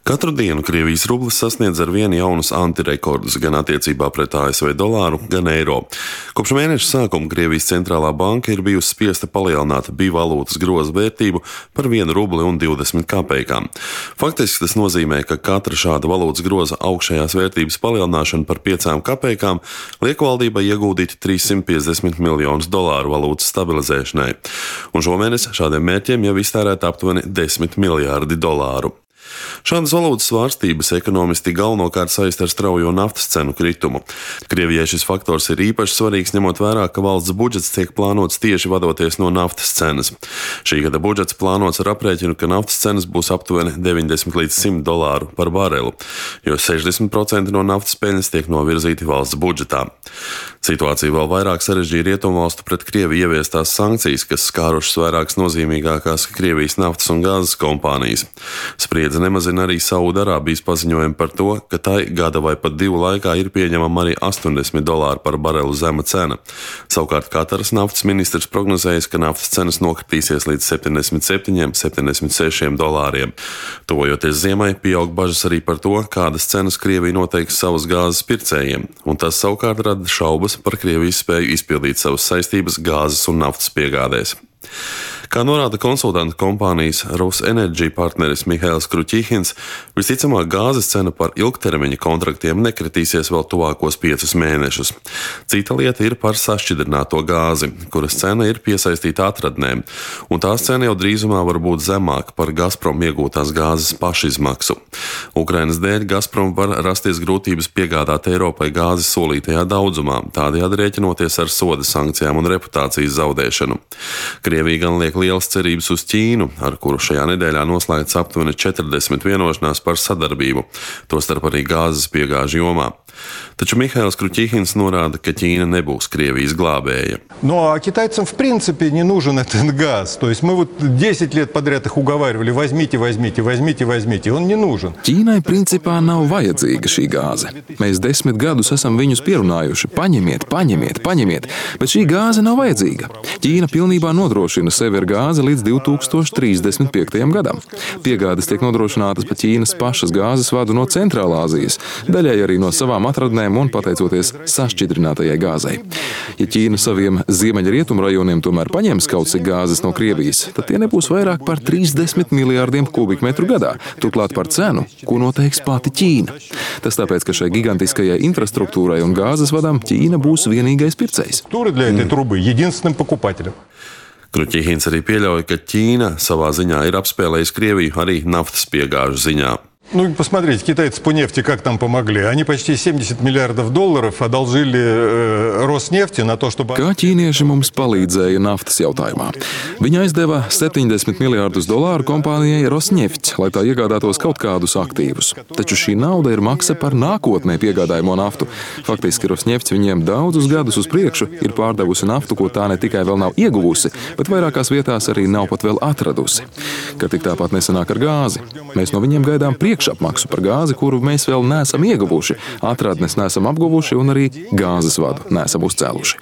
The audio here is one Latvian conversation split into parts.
Katru dienu Krievijas rublis sasniedz ar vienu jaunus antirekordus gan attiecībā pret ASV dolāru, gan eiro. Kopš mēneša sākuma Krievijas centrālā banka ir bijusi spiesta palielināt valūtas groza vērtību par 1 rubli un 20 kapekām. Faktiski tas nozīmē, ka katra šāda valūtas groza augšējās vērtības palielināšana par 5 kapekām liek valdībai ieguldīt $350 miljonus valūtas stabilizēšanai. Un šomēnes šādiem mērķiem jau iztērēta aptuveni $10 miljārdi. Šādas valūtas svārstības ekonomisti galvenokārt saista ar straujo naftas cenu kritumu. Krievijai šis faktors ir īpaši svarīgs, ņemot vērā, ka valsts budžets tiek plānots tieši vadoties no naftas cenas. Šī gada budžets plānots ar aprēķinu, ka naftas cenas būs aptuveni $90 līdz $100 par barelu, jo 60% no naftas peļņas tiek novirzīti valsts budžetā. Situācija vēl vairāk sarežģīja rietumvalstu pret Krieviju ieviestās sankcijas, kas skārušas vairākas nozīmīgākās Krievijas naftas un gāzes kompānijas. Spriedzi nemazina arī Saudarābijas paziņojumi par to, ka tai gada vai pat 2 laikā ir pieņemama arī $80 par barelu zema cena. Savukārt Kataras naftas ministrs prognozējis, ka naftas cenas nokritīsies līdz $77–76. Tuvojoties ziemai, pieaug bažas arī par to, kādas cenas Krievija noteiks savas gāzes pircējiem, un tas savukārt rada šaubas par Krievijas spēju izpildīt savas saistības gāzes un naftas piegādēs. Kā norāda konsultantu kompānijas Rosenergy partneris Mihails Kruķihins, visticamāk gāzes cena par ilgtermiņa kontraktiem nekritīsies vēl tuvākos 5 mēnešus. Cita lieta ir par sašķidrināto gāzi, kuras cena ir piesaistīta atradnēm, un tās cena jau drīzumā var būt zemāka par Gazprom iegūtās gāzes pašizmaksu. Ukrainas dēļ Gazprom var rasties grūtības piegādāt Eiropai gāzi solītajā daudzumā, tādējādi rēķinoties ar soda sankcijām un reputācijas zaudēšanu. Krievija gan liek lielas cerības uz Ķīnu, ar kuru šajā nedēļā noslēgts aptuveni 40 vienošanās par sadarbību, tostarp arī gāzes piegāžu jomā. Taču Mihails Kruķihins norāda, ka Ķīna nebūs Krievijas glābēja. Ну, а китайцам в принципе не нужен этот газ. То есть мы вот 10 лет подряд их уговаривали, возьмите, он не нужен. Ķīnai principā nav vajadzīga šī gāze. Mēs 10 gadus esam viņus pierunājuši, paņemiet, bet šī gāze nav vajadzīga. Ķīna pilnībā nodrošina sevi ar gāzi līdz 2035. gadam. Piegādes tiek nodrošinātas pa Ķīnas pašas gāzes vadu no Centrālāzijas, daļai arī no savām atradnēm un pateicoties sašķidrinātajai gāzei. Ja Ķīna saviem ziemeļrietumu rajoniem tomēr paņems kaut cik gāzes no Krievijas, tad tie nebūs vairāk par 30 miljārdiem kubikmetru gadā, turklāt par cenu, ko noteiks pati Ķīna. Tas tāpēc, ka šai gigantiskajai infrastruktūrai un gāzes vadam Ķīna būs vienīgais pircējs. Kruķihins arī pieļauj, ka Ķīna savā ziņā ir apspēlējusi Krieviju arī naftas piegāžu ziņā. Ну, посмотрите, китайцы по нефти как там помогли. Они почти $70 миллиардов одолжили Роснефти на то, чтобы... Kā ķīnieši mums palīdzēja naftas jautājumā? Viņi aizdeva $70 miljārdus kompānijai Rosneft, lai tā iegādātos kaut kādus aktīvus. Taču šī nauda ir maksa par nākotnē piegādājumo naftu. Faktiski Rosneft viņiem daudzus gadus uz priekšu ir pārdevusi naftu, ko tā ne tikai vēl nav ieguvusi, bet vairākās vietās arī nav pat vēl atradusi. Ka tik tāpat nesanāk ar gāzi. Mēs no viņiem gaidām priekšapmaksu par gāzi, kuru mēs vēl neesam ieguvuši, atradnes neesam apguvuši un arī gāzes vadu neesam uzcēluši.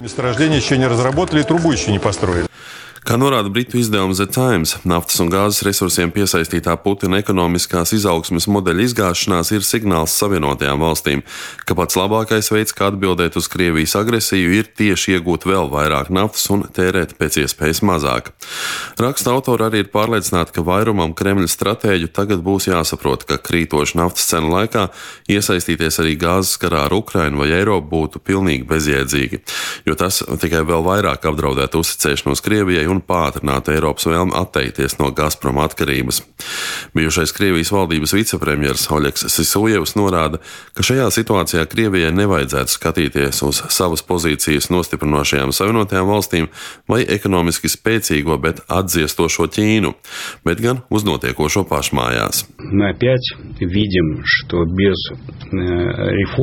Kā norāda britu izdevums The Times, naftas un gāzes resursiem piesaistītā Putina ekonomiskās izaugsmes modeļa izgāšanās ir signāls Savienotajām valstīm, ka pats labākais veids, kā atbildēt uz Krievijas agresiju, ir tieši iegūt vēl vairāk naftas un tērēt pēc iespējas mazāk. Raksta autori arī ir pārliecināti, ka vairumam Kremļa stratēģu tagad būs jāsaprot, ka krītoša naftas cenu laikā iesaistīties arī gāzes karā ar Ukrainu vai Eiropu būtu pilnīgi bezjēdzīgi, jo tas tikai vēl vairāk apdraudētu uzticēšanos Krievijai un pātrinātu Eiropas vēlmi atteikties no Gazprom atkarības. Bijušais Krievijas valdības vicepremjers Oļegs Sisujevs norāda, ka šajā situācijā Krievijai nevajadzētu skatīties uz savas pozīcijas nostiprinošajām Savienotajām valstīm vai ekonomiski spēcīgo, bet atziestošo Ķīnu, bet gan uz notiekošo pašmājās. Мы опять видим, что без реформ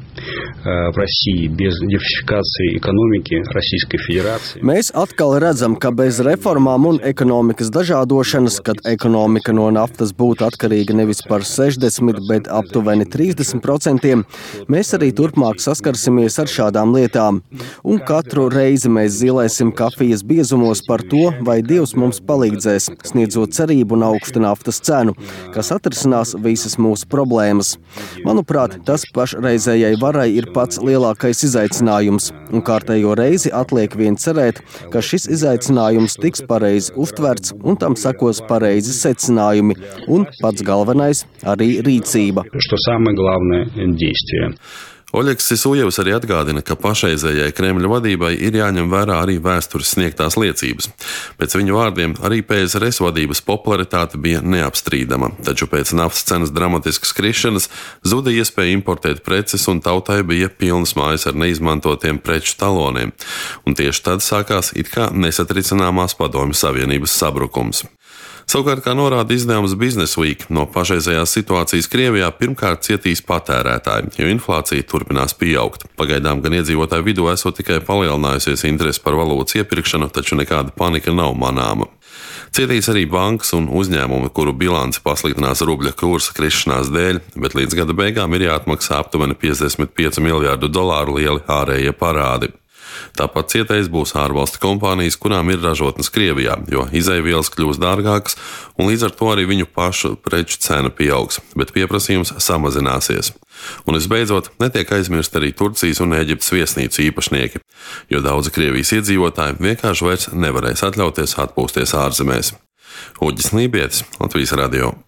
в России без диверсификации экономики Российской Федерации. Mēs atkal redzam, ka bez reformām un ekonomikas dažādošanas, kad ekonomika no naftas būtu atkarīga nevis par 60, bet aptuveni 30%, mēs arī turpmāk saskarsimies ar šādām lietām. Un katru reizi mēs zilēsim kafijas biezumos par to, vai Dievs mums palīdzēs, sniedzot cerību un augstu naftas cenu, kas atrisinās visas mūsu problēmas. Manuprāt, tas pašreizējai varai ir pats lielākais izaicinājums, un kārtējo reizi atliek vien cerēt, ka šis izaicinājums tiks pareizi uztverts un tam sekos pareizi secinājumi, un pats galvenais arī rīcība. Что самое главное – действие. Oļegs Sisujevs arī atgādina, ka pašreizējai Kremļa vadībai ir jāņem vērā arī vēstures sniegtās liecības. Pēc viņa vārdiem arī PSRS vadības popularitāte bija neapstrīdama, taču pēc naftas cenas dramatiskas krišanas zuda iespēja importēt preces un tautai bija pilnas mājas ar neizmantotiem preču taloniem. Un tieši tad sākās it kā nesatricināmās Padomju Savienības sabrukums. Savukārt, kā norāda izdevums Business Week, no pašreizējās situācijas Krievijā pirmkārt cietīs patērētāji, jo inflācija turpinās pieaugt. Pagaidām gan iedzīvotāju vidū esot tikai palielinājusies interese par valūtas iepirkšanu, taču nekāda panika nav manāma. Cietīs arī bankas un uzņēmumi, kuru bilanci pasliktinās rubļa kursa krišanās dēļ, bet līdz gada beigām ir jāatmaksā aptuveni $55 miljārdu lieli ārējie parādi. Tāpat cietējis būs ārvalstu kompānijas, kurām ir ražotnes Krievijā, jo izeivielas kļūs dārgākas un līdz ar to arī viņu pašu preču cena pieaugs, bet pieprasījums samazināsies. Un visbeidzot, netiek aizmirst arī Turcijas un Ēģiptes viesnīcu īpašnieki, jo daudzi Krievijas iedzīvotāji vienkārši vairs nevarēs atļauties atpūsties ārzemēs. Uģis Lībietis, Latvijas radio.